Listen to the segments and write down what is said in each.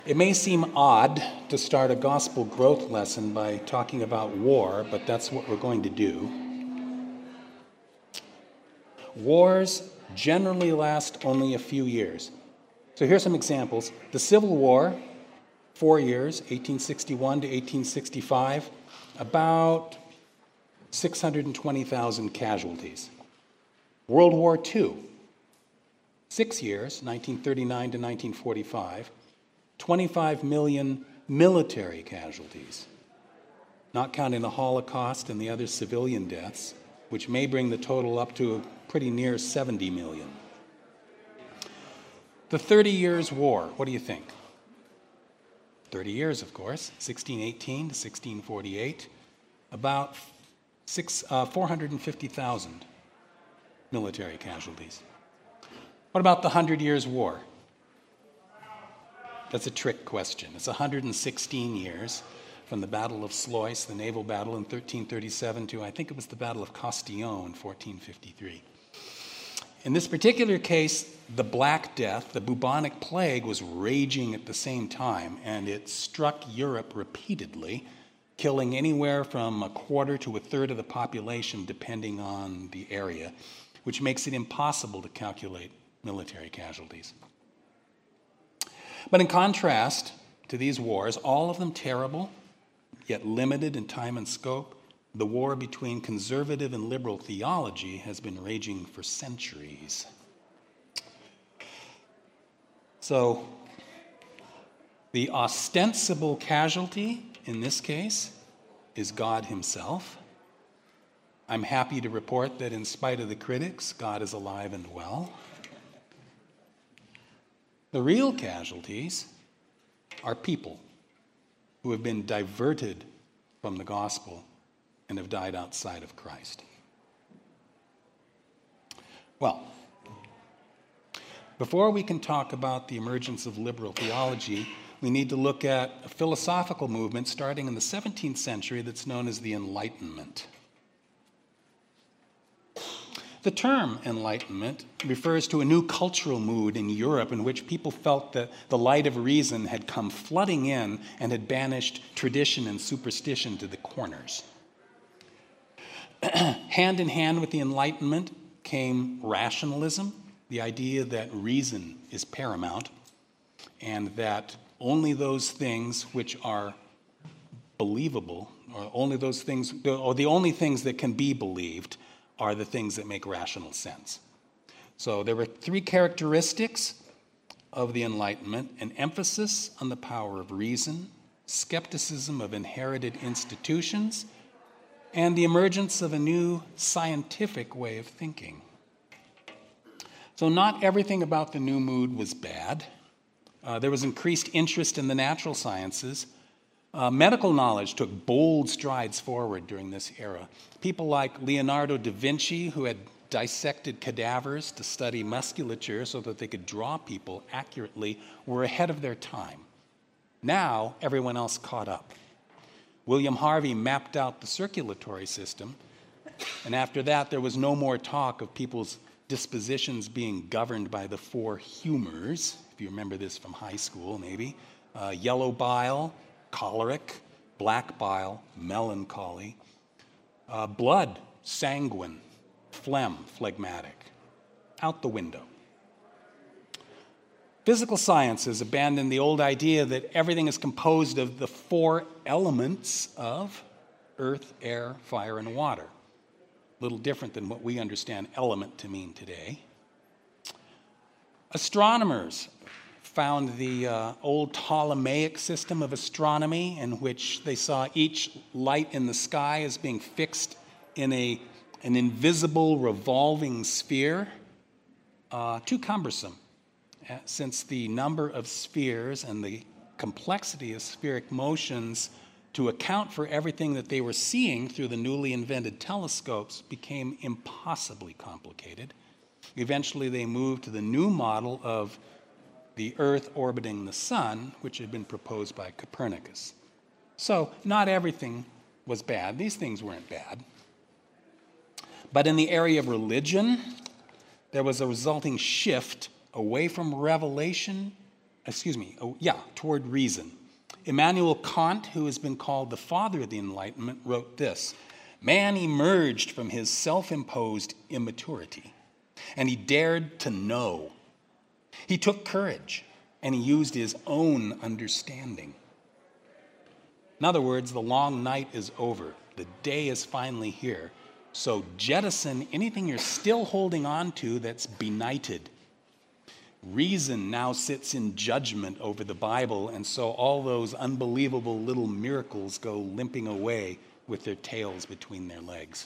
It may seem odd to start a gospel growth lesson by talking about war, but that's what we're going to do. Wars generally last only a few years. So here's some examples. The Civil War, 4 years, 1861 to 1865, about 620,000 casualties. World War II, 6 years, 1939 to 1945, 25 million military casualties, not counting the Holocaust and the other civilian deaths, which may bring the total up to pretty near 70 million. The 30 Years' War, what do you think? 30 years, of course, 1618 to 1648, about 450,000 military casualties. What about the 100 Years' War? That's a trick question. It's 116 years from the Battle of Sluis, the naval battle in 1337, to I think it was the Battle of Castillon in 1453. In this particular case, the Black Death, the bubonic plague, was raging at the same time, and it struck Europe repeatedly, killing anywhere from a quarter to a third of the population, depending on the area, which makes it impossible to calculate military casualties. But in contrast to these wars, all of them terrible, yet limited in time and scope, the war between conservative and liberal theology has been raging for centuries. So, the ostensible casualty in this case is God himself. I'm happy to report that in spite of the critics, God is alive and well. The real casualties are people who have been diverted from the gospel and have died outside of Christ. Well, before we can talk about the emergence of liberal theology, we need to look at a philosophical movement starting in the 17th century that's known as the Enlightenment. The term Enlightenment refers to a new cultural mood in Europe in which people felt that the light of reason had come flooding in and had banished tradition and superstition to the corners. Hand in hand with the Enlightenment came rationalism, the idea that reason is paramount, and that only those things which are believable, or only those things, or the only things that can be believed, are the things that make rational sense. So there were three characteristics of the Enlightenment: an emphasis on the power of reason, skepticism of inherited institutions, and the emergence of a new scientific way of thinking. So not everything about the new mood was bad. There was increased interest in the natural sciences. Medical knowledge took bold strides forward during this era. People like Leonardo da Vinci, who had dissected cadavers to study musculature so that they could draw people accurately, were ahead of their time. Now, everyone else caught up. William Harvey mapped out the circulatory system, and after that, there was no more talk of people's dispositions being governed by the four humors, if you remember this from high school maybe: yellow bile, choleric; black bile, melancholy; blood, sanguine; phlegm, phlegmatic. Out the window. Physical sciences abandoned the old idea that everything is composed of the four elements of earth, air, fire, and water. A little different than what we understand element to mean today. Astronomers found the old Ptolemaic system of astronomy, in which they saw each light in the sky as being fixed in an invisible revolving sphere, too cumbersome, since the number of spheres and the complexity of spheric motions to account for everything that they were seeing through the newly invented telescopes became impossibly complicated. Eventually, they moved to the new model of the Earth orbiting the Sun, which had been proposed by Copernicus. So, not everything was bad. These things weren't bad. But in the area of religion, there was a resulting shift away from revelation toward reason. Immanuel Kant, who has been called the father of the Enlightenment, wrote this: "Man emerged from his self-imposed immaturity, and he dared to know. He took courage, and he used his own understanding." In other words, the long night is over. The day is finally here. So jettison anything you're still holding on to that's benighted. Reason now sits in judgment over the Bible, and so all those unbelievable little miracles go limping away with their tails between their legs.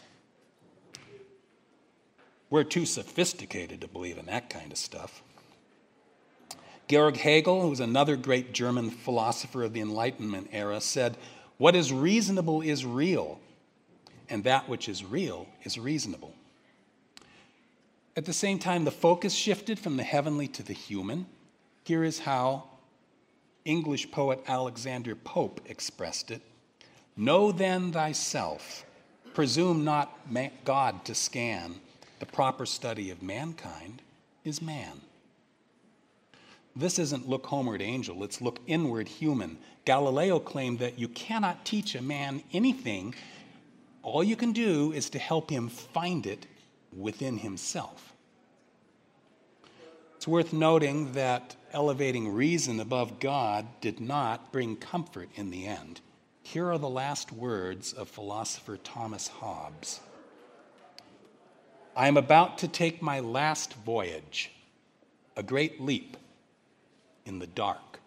We're too sophisticated to believe in that kind of stuff. Georg Hegel, who was another great German philosopher of the Enlightenment era, said, "What is reasonable is real, and that which is real is reasonable." At the same time, the focus shifted from the heavenly to the human. Here is how English poet Alexander Pope expressed it: "Know then thyself, presume not God to scan. The proper study of mankind is man." This isn't look homeward angel, it's look inward human. Galileo claimed that you cannot teach a man anything. All you can do is to help him find it within himself. It's worth noting that elevating reason above God did not bring comfort in the end. Here are the last words of philosopher Thomas Hobbes: "I am about to take my last voyage, a great leap in the dark."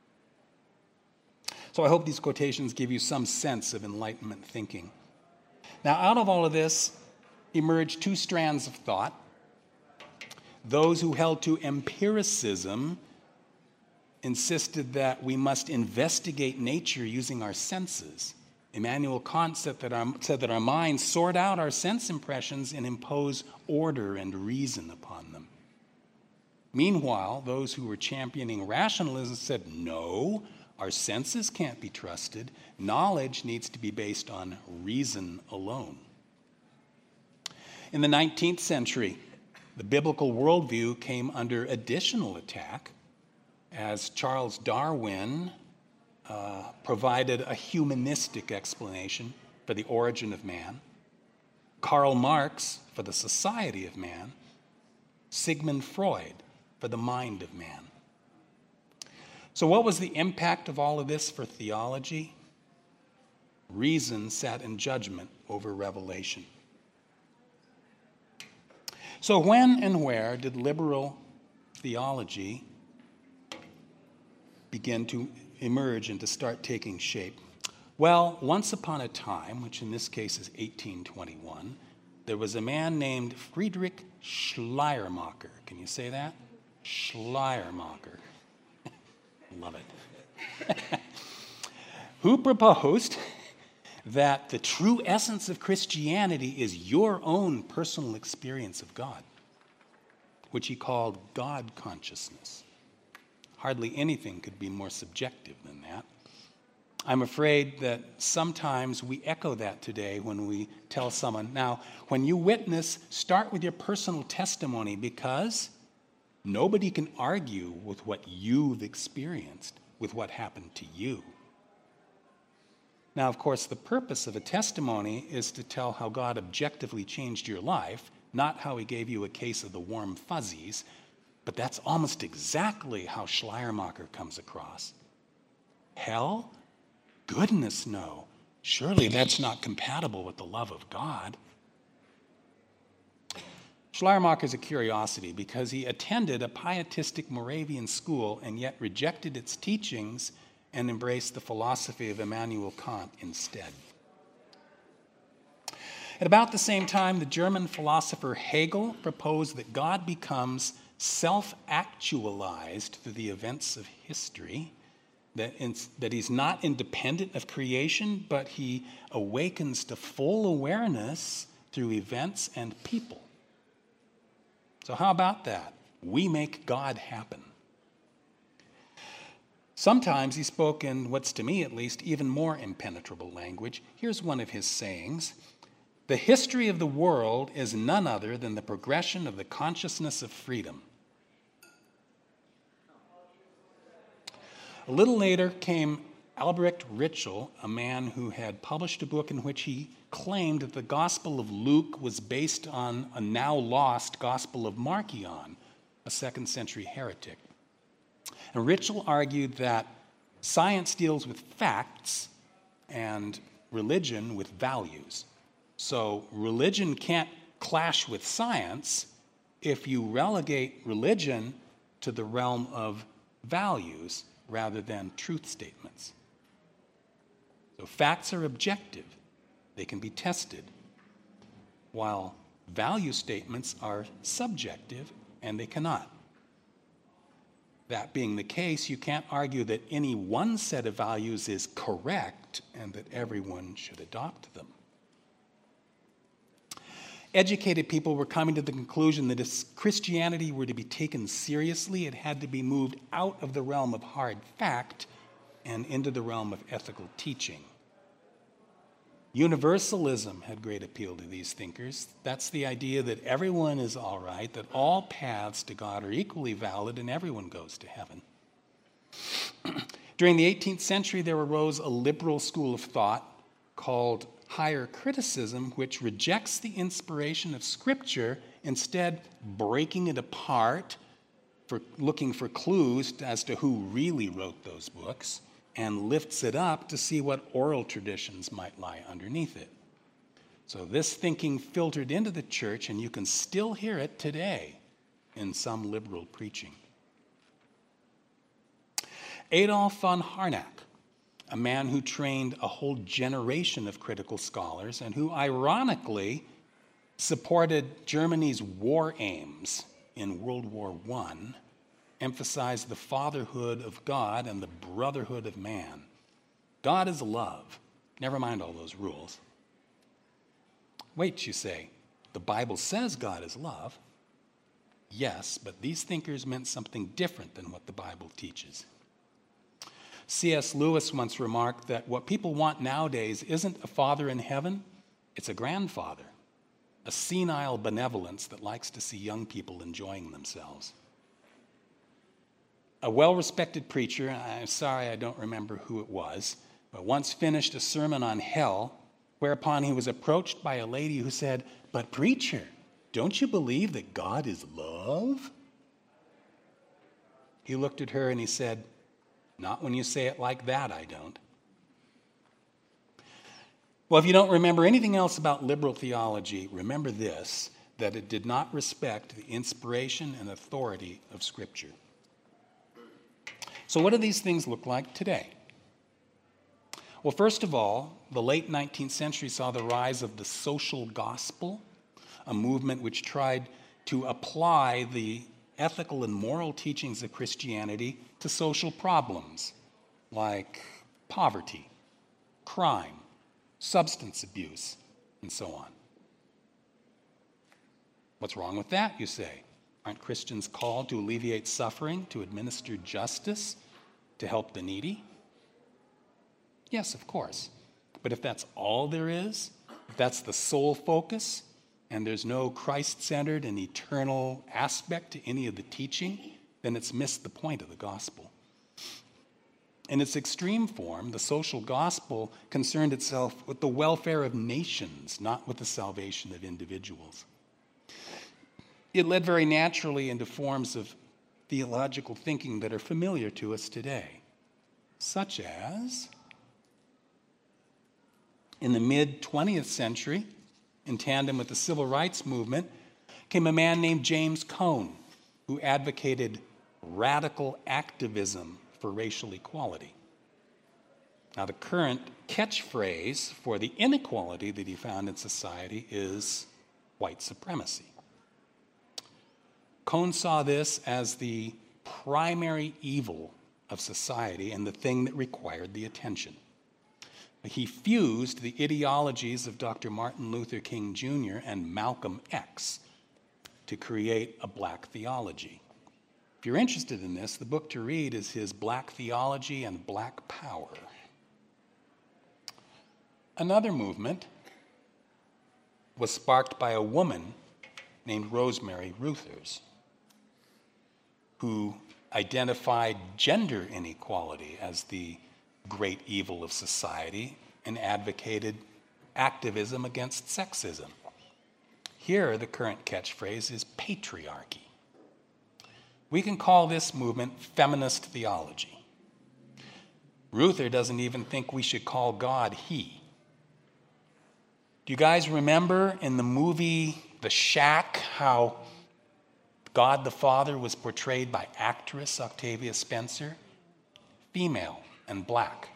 So I hope these quotations give you some sense of Enlightenment thinking. Now, out of all of this emerged two strands of thought. Those who held to empiricism insisted that we must investigate nature using our senses. Immanuel Kant said that our minds sort out our sense impressions and impose order and reason upon them. Meanwhile, those who were championing rationalism said, no, our senses can't be trusted. Knowledge needs to be based on reason alone. In the 19th century, the biblical worldview came under additional attack as Charles Darwin provided a humanistic explanation for the origin of man, Karl Marx for the society of man, Sigmund Freud for the mind of man. So what was the impact of all of this for theology? Reason sat in judgment over revelation. So when and where did liberal theology begin to emerge and to start taking shape? Well, once upon a time, which in this case is 1821, there was a man named Friedrich Schleiermacher. Can you say that? Schleiermacher. Love it. Who proposed that the true essence of Christianity is your own personal experience of God, which he called God consciousness. Hardly anything could be more subjective than that. I'm afraid that sometimes we echo that today when we tell someone, now, when you witness, start with your personal testimony, because nobody can argue with what you've experienced, with what happened to you. Now, of course, the purpose of a testimony is to tell how God objectively changed your life, not how he gave you a case of the warm fuzzies, but that's almost exactly how Schleiermacher comes across. Hell? Goodness, no. Surely that's not compatible with the love of God. Schleiermacher is a curiosity because he attended a pietistic Moravian school and yet rejected its teachings and embraced the philosophy of Immanuel Kant instead. At about the same time, the German philosopher Hegel proposed that God becomes self-actualized through the events of history, that he's not independent of creation, but he awakens to full awareness through events and people. So how about that? We make God happen. Sometimes he spoke in what's, to me at least, even more impenetrable language. Here's one of his sayings: "The history of the world is none other than the progression of the consciousness of freedom." A little later came Albrecht Ritschl, a man who had published a book in which he claimed that the Gospel of Luke was based on a now lost Gospel of Marcion, a 2nd century heretic. And Ritschl argued that science deals with facts and religion with values. So religion can't clash with science if you relegate religion to the realm of values rather than truth statements. So facts are objective. They can be tested, while value statements are subjective and they cannot. That being the case, you can't argue that any one set of values is correct and that everyone should adopt them. Educated people were coming to the conclusion that if Christianity were to be taken seriously, it had to be moved out of the realm of hard fact and into the realm of ethical teaching. Universalism had great appeal to these thinkers. That's the idea that everyone is all right, that all paths to God are equally valid, and everyone goes to heaven. During the 18th century, there arose a liberal school of thought called higher criticism, which rejects the inspiration of Scripture, instead breaking it apart, for looking for clues as to who really wrote those books, and lifts it up to see what oral traditions might lie underneath it. So this thinking filtered into the church, and you can still hear it today in some liberal preaching. Adolf von Harnack, a man who trained a whole generation of critical scholars and who ironically supported Germany's war aims in World War I, emphasized the fatherhood of God and the brotherhood of man. God is love. Never mind all those rules. Wait, you say, the Bible says God is love. Yes, but these thinkers meant something different than what the Bible teaches. C.S. Lewis once remarked that what people want nowadays isn't a father in heaven, it's a grandfather, a senile benevolence that likes to see young people enjoying themselves. A well-respected preacher, I'm sorry I don't remember who it was, but once finished a sermon on hell, whereupon he was approached by a lady who said, "But preacher, don't you believe that God is love?" He looked at her and he said, "Not when you say it like that, I don't." Well, if you don't remember anything else about liberal theology, remember this, that it did not respect the inspiration and authority of Scripture. So what do these things look like today? Well, first of all, the late 19th century saw the rise of the social gospel, a movement which tried to apply the ethical and moral teachings of Christianity to social problems like poverty, crime, substance abuse, and so on. What's wrong with that, you say? Aren't Christians called to alleviate suffering, to administer justice, to help the needy? Yes, of course. But if that's all there is, if that's the sole focus, and there's no Christ-centered and eternal aspect to any of the teaching, then it's missed the point of the gospel. In its extreme form, the social gospel concerned itself with the welfare of nations, not with the salvation of individuals. It led very naturally into forms of theological thinking that are familiar to us today, such as in the mid-20th century, in tandem with the civil rights movement, came a man named James Cone, who advocated radical activism for racial equality. Now, the current catchphrase for the inequality that he found in society is white supremacy. Cone saw this as the primary evil of society and the thing that required the attention. He fused the ideologies of Dr. Martin Luther King Jr. and Malcolm X to create a black theology. If you're interested in this, the book to read is his Black Theology and Black Power. Another movement was sparked by a woman named Rosemary Ruethers, who identified gender inequality as the great evil of society and advocated activism against sexism. Here, the current catchphrase is patriarchy. We can call this movement feminist theology. Ruther doesn't even think we should call God he. Do you guys remember in the movie The Shack how God the Father was portrayed by actress Octavia Spencer? Female and black.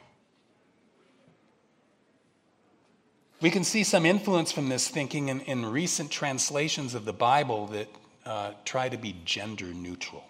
We can see some influence from this thinking in recent translations of the Bible that try to be gender neutral.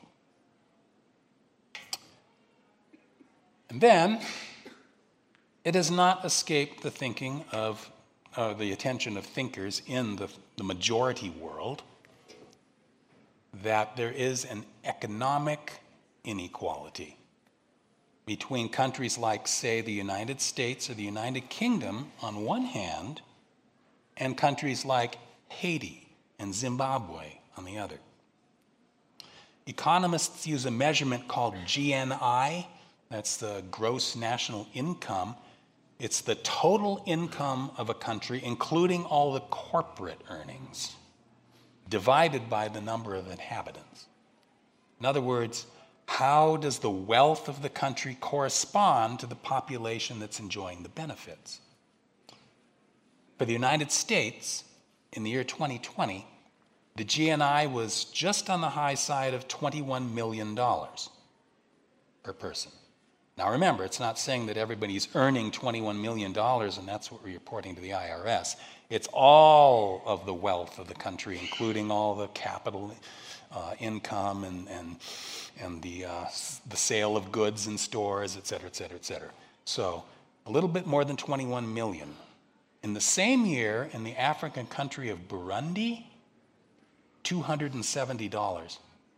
And then, it has not escaped the thinking of the attention of thinkers in the majority world that there is an economic inequality between countries like, say, the United States or the United Kingdom on one hand, and countries like Haiti and Zimbabwe on the other. Economists use a measurement called GNI, that's the gross national income. It's the total income of a country, including all the corporate earnings, divided by the number of inhabitants. In other words, how does the wealth of the country correspond to the population that's enjoying the benefits? For the United States, in the year 2020, the GNI was just on the high side of $21 million per person. Now remember, it's not saying that everybody's earning $21 million and that's what we're reporting to the IRS. It's all of the wealth of the country, including all the capital income and the sale of goods in stores, et cetera, et cetera, et cetera. So a little bit more than 21 million. In the same year, in the African country of Burundi, $270.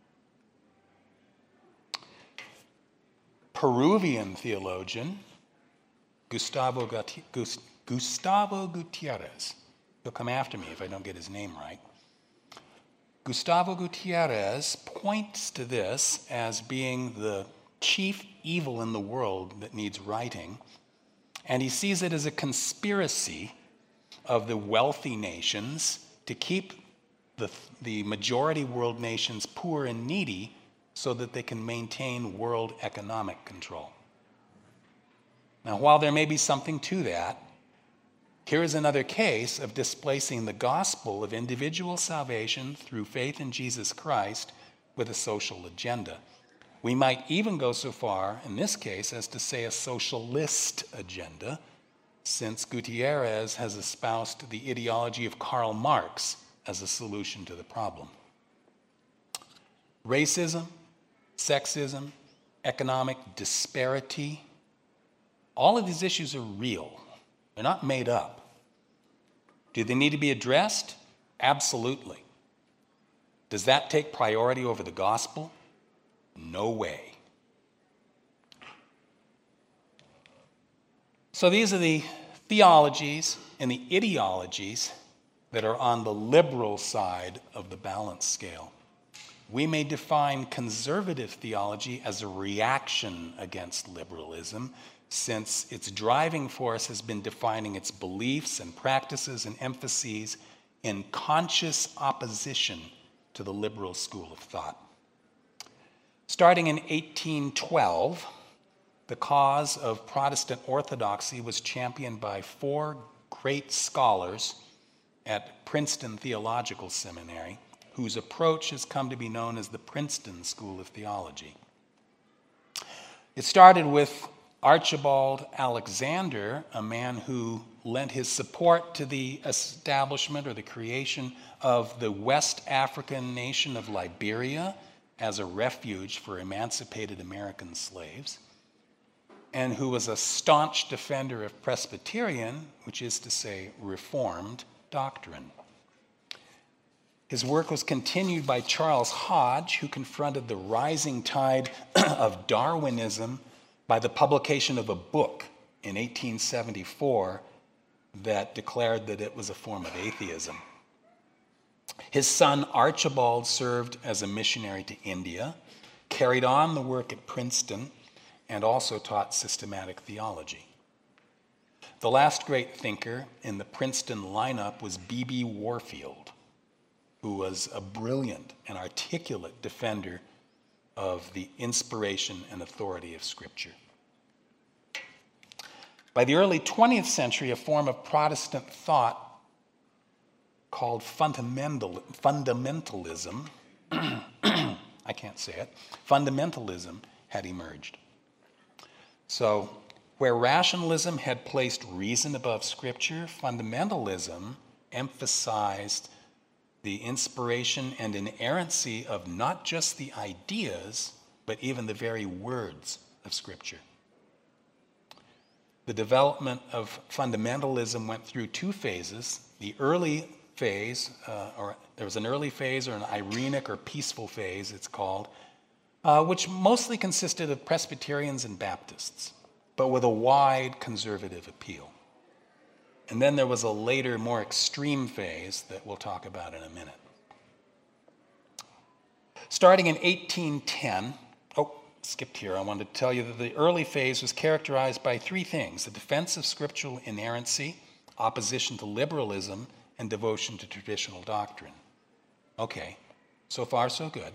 Peruvian theologian Gustavo Gutierrez, he'll come after me if I don't get his name right. Gustavo Gutierrez points to this as being the chief evil in the world that needs righting, and he sees it as a conspiracy of the wealthy nations to keep the majority world nations poor and needy so that they can maintain world economic control. Now, while there may be something to that, here is another case of displacing the gospel of individual salvation through faith in Jesus Christ with a social agenda. We might even go so far, in this case, as to say a socialist agenda, since Gutierrez has espoused the ideology of Karl Marx as a solution to the problem. Racism, sexism, economic disparity, all of these issues are real. They're not made up. Do they need to be addressed? Absolutely. Does that take priority over the gospel? No way. So these are the theologies and the ideologies that are on the liberal side of the balance scale. We may define conservative theology as a reaction against liberalism, since its driving force has been defining its beliefs and practices and emphases in conscious opposition to the liberal school of thought. Starting in 1812, the cause of Protestant orthodoxy was championed by four great scholars at Princeton Theological Seminary, whose approach has come to be known as the Princeton School of Theology. It started with Archibald Alexander, a man who lent his support to the establishment or the creation of the West African nation of Liberia as a refuge for emancipated American slaves, and who was a staunch defender of Presbyterian, which is to say, Reformed doctrine. His work was continued by Charles Hodge, who confronted the rising tide of Darwinism by the publication of a book in 1874 that declared that it was a form of atheism. His son Archibald served as a missionary to India, carried on the work at Princeton, and also taught systematic theology. The last great thinker in the Princeton lineup was B.B. Warfield, who was a brilliant and articulate defender of the inspiration and authority of Scripture. By the early 20th century, a form of Protestant thought called fundamentalism, I can't say it, fundamentalism had emerged. So, where rationalism had placed reason above Scripture, fundamentalism emphasized the inspiration and inerrancy of not just the ideas, but even the very words of Scripture. The development of fundamentalism went through two phases. The early phase, or there was an early phase or an Irenic or peaceful phase, it's called, which mostly consisted of Presbyterians and Baptists, but with a wide conservative appeal. And then there was a later, more extreme phase that we'll talk about in a minute. Starting in 1810, skipped here, I wanted to tell you that the early phase was characterized by three things: the defense of scriptural inerrancy, opposition to liberalism, and devotion to traditional doctrine. Okay, so far so good.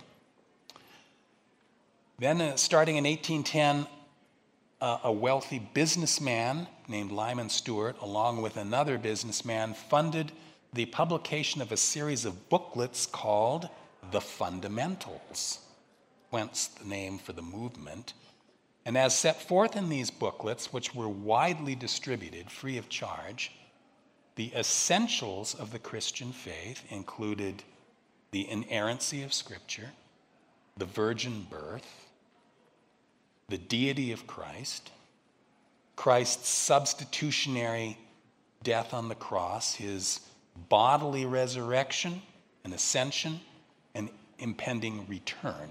Then starting in 1810, a wealthy businessman named Lyman Stewart, along with another businessman, funded the publication of a series of booklets called The Fundamentals, whence the name for the movement. And as set forth in these booklets, which were widely distributed free of charge, the essentials of the Christian faith included the inerrancy of Scripture, the virgin birth, the deity of Christ, Christ's substitutionary death on the cross, his bodily resurrection and ascension, and impending return.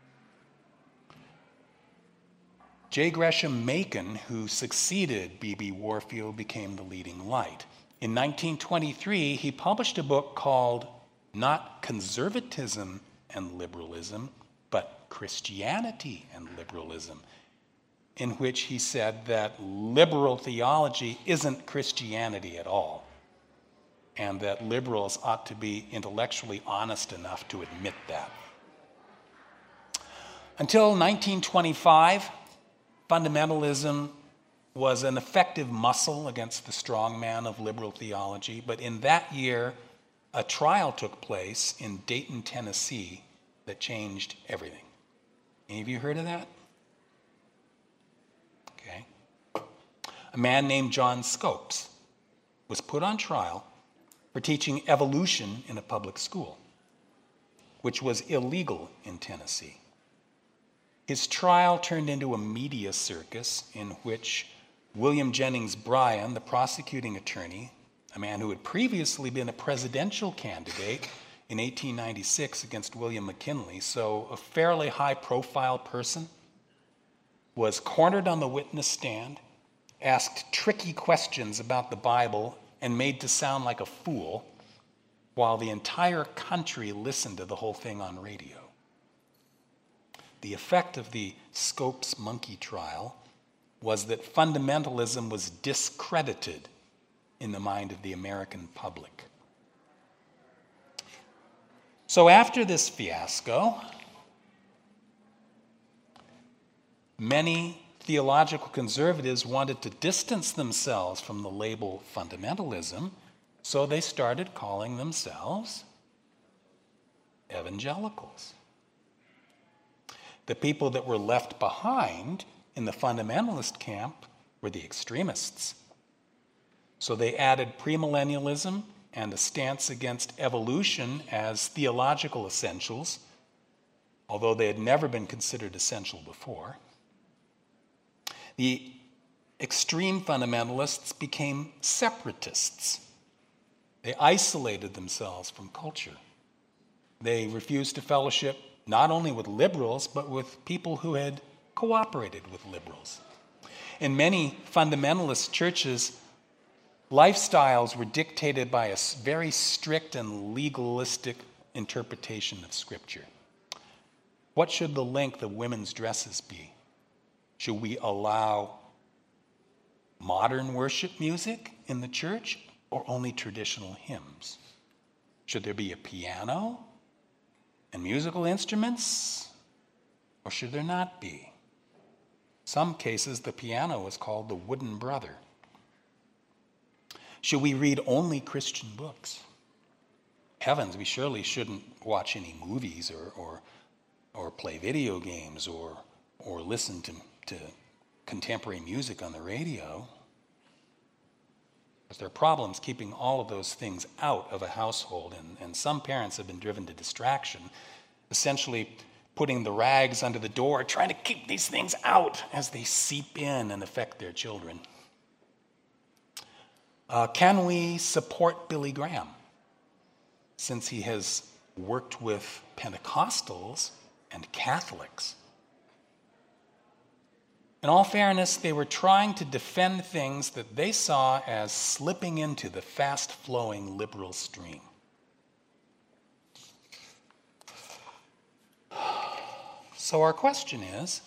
J. Gresham Machen, who succeeded B.B. Warfield, became the leading light. In 1923, he published a book called not Conservatism and Liberalism, but Christianity and Liberalism, in which he said that liberal theology isn't Christianity at all, and that liberals ought to be intellectually honest enough to admit that. Until 1925, fundamentalism was an effective muscle against the strongman of liberal theology, but in that year, a trial took place in Dayton, Tennessee, that changed everything. Any of you heard of that? Okay. A man named John Scopes was put on trial for teaching evolution in a public school, which was illegal in Tennessee. His trial turned into a media circus in which William Jennings Bryan, the prosecuting attorney, a man who had previously been a presidential candidate in 1896 against William McKinley, so a fairly high-profile person, was cornered on the witness stand, asked tricky questions about the Bible, and made to sound like a fool, while the entire country listened to the whole thing on radio. The effect of the Scopes monkey trial was that fundamentalism was discredited in the mind of the American public. So after this fiasco, many theological conservatives wanted to distance themselves from the label fundamentalism, so they started calling themselves evangelicals. The people that were left behind in the fundamentalist camp were the extremists. So they added premillennialism and a stance against evolution as theological essentials, although they had never been considered essential before. The extreme fundamentalists became separatists. They isolated themselves from culture. They refused to fellowship not only with liberals, but with people who had cooperated with liberals. In many fundamentalist churches, lifestyles were dictated by a very strict and legalistic interpretation of Scripture. What should the length of women's dresses be? Should we allow modern worship music in the church or only traditional hymns? Should there be a piano and musical instruments, or should there not be? Some cases, the piano is called the wooden brother. Should we read only Christian books? Heavens, we surely shouldn't watch any movies or play video games or listen to contemporary music on the radio. Because there are problems keeping all of those things out of a household, and some parents have been driven to distraction, essentially putting the rags under the door, trying to keep these things out as they seep in and affect their children. Can we support Billy Graham, since he has worked with Pentecostals and Catholics? In all fairness, they were trying to defend things that they saw as slipping into the fast-flowing liberal stream. So our question is,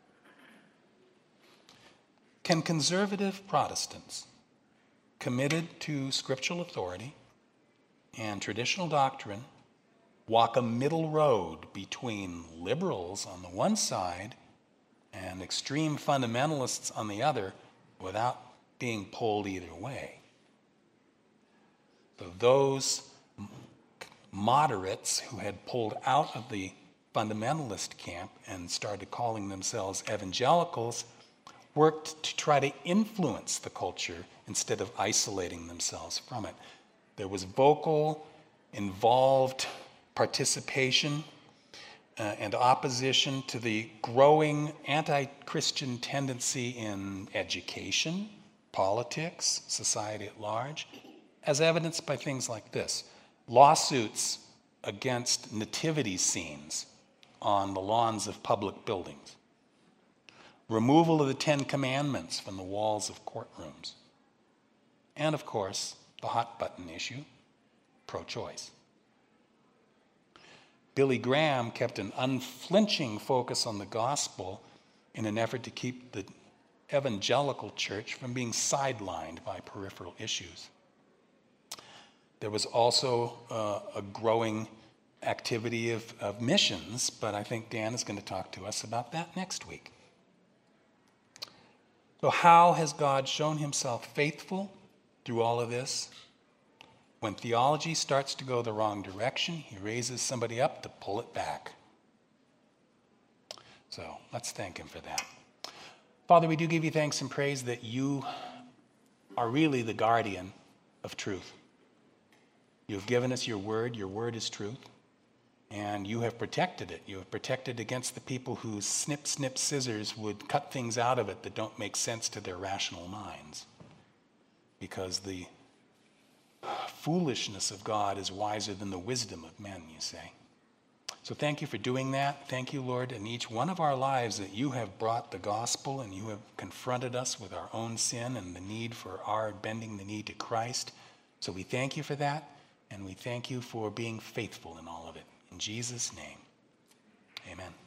can conservative Protestants committed to scriptural authority and traditional doctrine walk a middle road between liberals on the one side and extreme fundamentalists on the other without being pulled either way? So those moderates who had pulled out of the fundamentalist camp and started calling themselves evangelicals worked to try to influence the culture instead of isolating themselves from it. There was vocal, involved participation and opposition to the growing anti-Christian tendency in education, politics, society at large, as evidenced by things like this: lawsuits against nativity scenes on the lawns of public buildings, removal of the Ten Commandments from the walls of courtrooms, and of course, the hot button issue, pro-choice. Billy Graham kept an unflinching focus on the gospel in an effort to keep the evangelical church from being sidelined by peripheral issues. There was also a growing activity of missions, but I think Dan is going to talk to us about that next week. So how has God shown himself faithful through all of this? When theology starts to go the wrong direction, he raises somebody up to pull it back. So let's thank him for that. Father, we do give you thanks and praise that you are really the guardian of truth. You have given us your word is truth, and you have protected it. You have protected against the people whose snip, snip scissors would cut things out of it that don't make sense to their rational minds. Because the foolishness of God is wiser than the wisdom of men, you say. So thank you for doing that. Thank you, Lord, in each one of our lives that you have brought the gospel and you have confronted us with our own sin and the need for our bending the knee to Christ. So we thank you for that, and we thank you for being faithful in all of it. In Jesus' name, amen.